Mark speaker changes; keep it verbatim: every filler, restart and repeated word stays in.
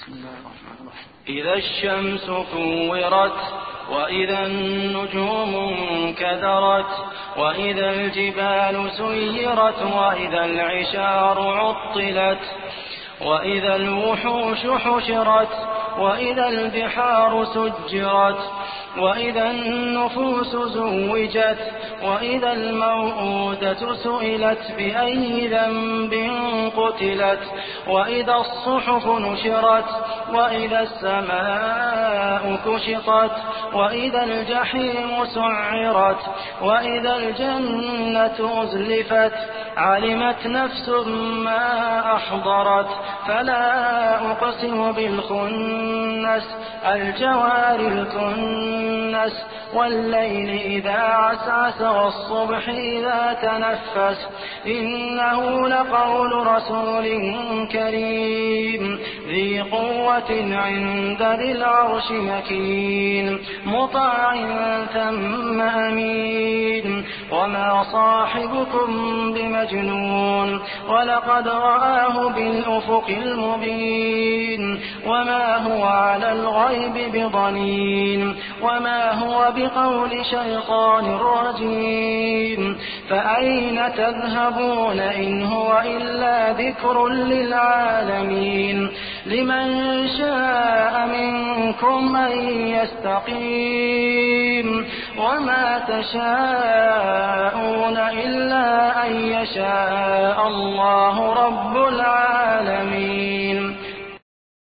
Speaker 1: إذا الشمس كورت وإذا النجوم انكدرت وإذا الجبال سيرت وإذا العشار عطلت وإذا الوحوش حشرت وإذا البحار سجرت وإذا النفوس زوجت وإذا الموءودة سئلت بأي ذنب قتلت وإذا الصحف نشرت وإذا السماء كشطت وإذا الجحيم سعرت وإذا الجنة أزلفت علمت نفس ما أحضرت فلا أقسم بالخنس الجوار الكنس والليل إذا عسعس والصبح إذا تنفس إنه لقول رسول كريم ذي قوة عند ذي العرش مكين مطاع ثم أمين وما صاحبكم بمجنون ولقد رآه بالأفق المبين وما هو على الغيب بضنين وما هو بقول شيطان رجيم فأين تذهبون إن هو إلا ذكر للعالمين لمن شاء منكم أن يستقيم وما تشاءون إلا أن يشاء الله رب العالمين.